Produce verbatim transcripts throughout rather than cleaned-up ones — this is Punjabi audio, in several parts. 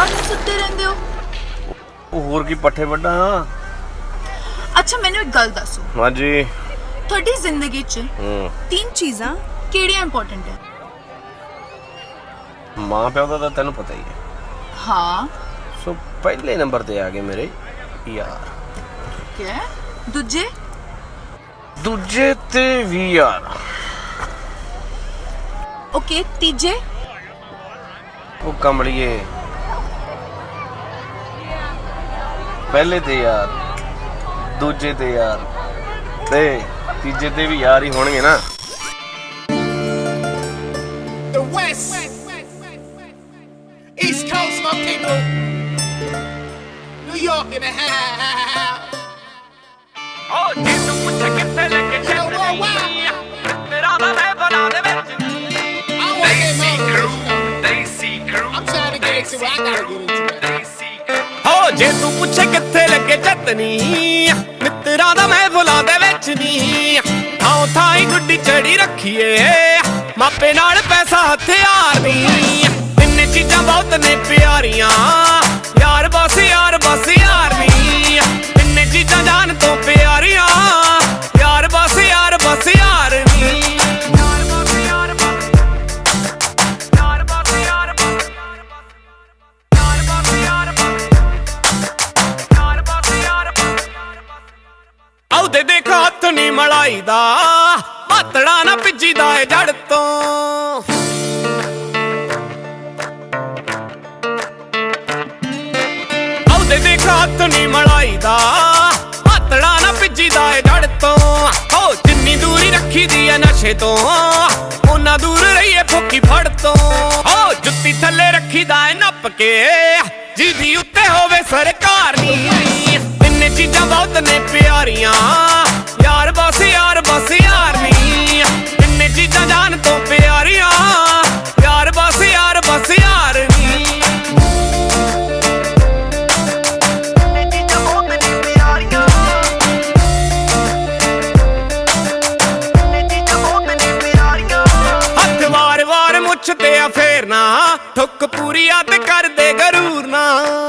ਤੱਕ ਸੁੱਤੇ ਰਹਿੰਦੇ ਹੋ? ਉਹ ਹੋਰ ਕੀ ਪੱਠੇ ਵੱਢਾਂ। ਅੱਛਾ ਮੈਨੂੰ ਇੱਕ ਗੱਲ ਦੱਸੋ। ਹਾਂਜੀ। ਤੁਹਾਡੀ ਜ਼ਿੰਦਗੀ 'ਚ तीन चीज़ां ਕਿਹੜੀਆਂ ਇੰਪੋਰਟੈਂਟ ਹੈ? ਮਾਂ ਪਿਓ ਦਾ ਤਾਂ ਤੈਨੂੰ ਪਤਾ ਹੀ ਹੈ। ਹਾਂ। ਸੋ ਪਹਿਲੇ ਨੰਬਰ ਤੇ ਆ ਗਏ ਮੇਰੇ ਯਾਰ। ਕਿਆ? ਦੂਜੇ? ਦੂਜੇ ਤੇ ਵੀ ਯਾਰ। ਓਕੇ ਤੀਜੇ? ਉਹ ਕਮਲੀਏ ਪਹਿਲੇ ਤੇ ਯਾਰ, ਦੂਜੇ ਤੇ ਯਾਰ ਤੇ ਤੀਜੇ ਤੇ ਵੀ ਯਾਰ ਹੀ ਹੋਣਗੇ ਨਾ। The West, East Coast, my people, New York in the house. Oh, Jesus, put your gift in like a You know, worldwide. But I'm a man, but I'm a man. I wanna get my crew. They see crew. I'm trying to get into it. I gotta get into it. They see crew. ਹੋ ਜੇ ਤੂੰ ਪੁੱਛੇ ਕਿੱਥੇ ਲੱਗੇ ਚਤਨੀ, ਮਿੱਤਰਾਂ ਦਾ ਮਹਿਫਲਾਂ ਦੇ ਵਿੱਚ ਨੀ। ਥਾਂ ਥਾਂ ਹੀ ਗੁੱਡੀ ਚੜੀ ਰੱਖੀਏ, ਮਾਪੇ ਨਾਲ ਪੈਸਾ ਹਥਿਆਰ ਨੀ। ਤਿੰਨੇ ਚੀਜ਼ਾਂ ਬਹੁਤ ਨੇ ਪਿਆਰੀਆਂ, ਯਾਰ ਬਸ ਯਾਰ ਬਸ ਯਾਰ ਨੀ। ਤਿੰਨੇ ਚੀਜ਼ਾਂ ਜਾਨ ਤੋਂ ਪਿਆਰੀਆਂ, ਯਾਰ ਬਸ ਯਾਰ ਬਸ ਯਾਰ ਨੀ। ਯਾਰ ਬਸ ਯਾਰ ਬਸ ਯਾਰ ਬਸ ਯਾਰ ਬਸ ਯਾਰ ਬਸ ਯਾਰ ਬਸ ਆਉਦੇ ਦੇਖ ਹੱਥ ਨੀ ਮਲਾਈ ਦਾ, ਪਾਤੜਾ ਨਾ ਭਿੱਜੀਦਾ ਏ ਜੜ ਤੋਂ। ਆਉਦੇ ਦੇਖ ਹੱਥ ਨੀ ਮਲਾਈ ਦਾ, ਪਾਤੜਾ ਨਾ ਭਿੱਜੀਦਾ ਏ ਜੜ ਤੋਂ। ਹੋ ਜਿੰਨੀ ਦੂਰੀ ਰੱਖੀ ਦੀ ਐ ਨਸ਼ੇ ਤੋਂ, ਓਨਾ ਦੂਰ ਰਹੀਏ ਫੋਕੀ ਫੜ ਤੋਂ। ਹੋ ਜੁੱਤੀ ਥੱਲੇ ਰੱਖੀਦਾ ਏ ਨੱਪ ਕੇ, ਜਿਹਦੀ ਉੱਤੇ ਹੋਵੇ ਸਰਕਾਰ ਨੀ। ਤਿੰਨੇ ਚੀਜ਼ਾਂ ਬਹੁਤ ਨੇ ਪਿਆਰੀਆਂ, ਯਾਰ ਬਸ ਯਾਰ ਬਸ ਯਾਰ ਨੀ। ਤਿੰਨੇ ਚੀਜ਼ਾਂ ਜਾਨ ਤੋਂ ਪਿਆਰੀਆਂ, ਯਾਰ ਬਸ ਯਾਰ ਬਸ ਯਾਰ ਨੀ। ਤਿੰਨੇ ਚੀਜ਼ਾਂ ਬਹੁਤ ਨੇ ਪਿਆਰੀਆਂ, ਤਿੰਨੇ ਚੀਜ਼ਾਂ ਬਹੁਤ ਨੇ ਪਿਆਰੀਆਂ। ਹੱਥ ਵਾਰ ਵਾਰ ਮੁੱਛ ਤੇ ਆ ਫੇਰਨਾ, ਠੁੱਕ ਪੂਰੀ ਆ ਤੇ ਕਰਦੇ ਗਰੂਰ ਨਾ।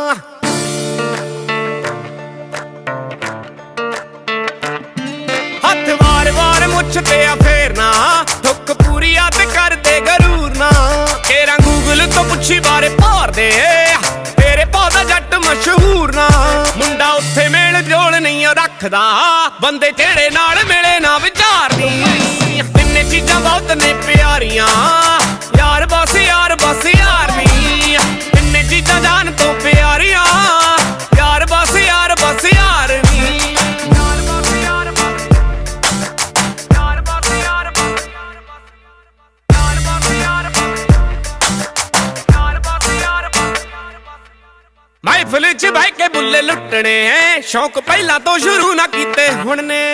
ਹੱਥ ਵਾਰ ਵਾਰ ਮੁੱਛ ਤੇ ਆ ਫੇਰਨਾ, ਠੁੱਕ ਪੂਰੀ ਆ ਤੇ ਕਰਦੇ ਗਰੂਰ ਨਾ। ਕੇਰਾਂ ਗੂਗਲ ਤੋਂ ਪੁੱਛੀ ਬਾਰੇ ਭਾਰਦੇ, ਤੇਰੇ ਪੌਦਾ ਜੱਟ ਮਸ਼ਹੂਰ ਨਾ। ਮੁੰਡਾ ਉੱਥੇ ਮੇਲ ਜੋਲ ਨਹੀਂ ਰੱਖਦਾ, ਬੰਦੇ ਜਿਹੜੇ ਨਾਲ ਮਿਲੇ ਨਾ ਵਿਚਾਰਨੀ। ਤਿੰਨੇ ਚੀਜ਼ਾਂ ਬਹੁਤ ਨੇ ਪਿਆਰੀਆਂ, ਯਾਰ ਬਸ ਯਾਰ ਬਸ ਯਾਰ ਨੀ। ਤਿੰਨੇ ਚੀਜ਼ਾਂ ਜਾਨ ਤੋਂ ਪਿਆਰੀਆਂ, ਯਾਰ ਬਸ ਯਾਰ ਬਸ ਯਾਰ ਨੀ। ਯਾਰ ਬਸ ਯਾਰ ਬਸ ਯਾਰ ਬਸ ਯਾਰ ਬਸ ਯਾਰ ਬਸ ਯਾਰ ਬਸ ਯਾਰ ਬਸ ਯਾਰ ਬਸ। ਮਹਿਫਿਲ 'ਚ ਬਹਿ ਕੇ ਬੁੱਲੇ ਲੁੱਟਣੇ, ਸ਼ੌਂਕ ਪਹਿਲਾਂ ਤੋਂ ਸ਼ੁਰੂ ਨਾ ਕੀਤੇ ਹੁਣ ਨੇ।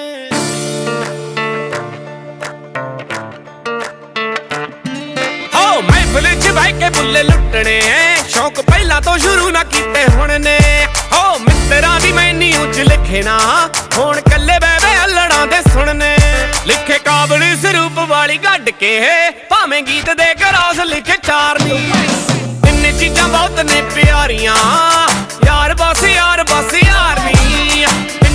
ਹੋ ਮਹਿਫਿਲ 'ਚ ਬਹਿ ਕੇ ਬੁੱਲੇ ਲੁੱਟਣੇ, ਸ਼ੌਂਕ ਪਹਿਲਾਂ ਤੋਂ ਸ਼ੁਰੂ ਨਾ ਕੀਤੇ ਹੁਣ ਨੇ। ਹੋ ਮਿੱਤਰਾਂ ਦੀ ਮੈਨੀ ਉੱਚ ਲਿਖੇ ਨਾ, ਹੁਣ ਕੱਲੇ ਬਹਿ ਬਹਿ ਅਲੜਾਂ ਦੇ ਸੁਣਨੇ। ਲਿਖੇ ਕਾਬਲ ਸਰੂਪ ਵਾਲੀ ਗੱਡ ਕੇ, ਭਾਵੇਂ ਗੀਤ ਦੇ ਗਰਾਸ ਲਿਖੇ ਚਾਰਨੀ। ਤਿੰਨੇ ਚੀਜ਼ਾਂ ਬਹੁਤ ਨੇ ਪਿਆਰੀਆਂ, ਯਾਰ ਬਸ ਯਾਰ ਬਸ ਯਾਰ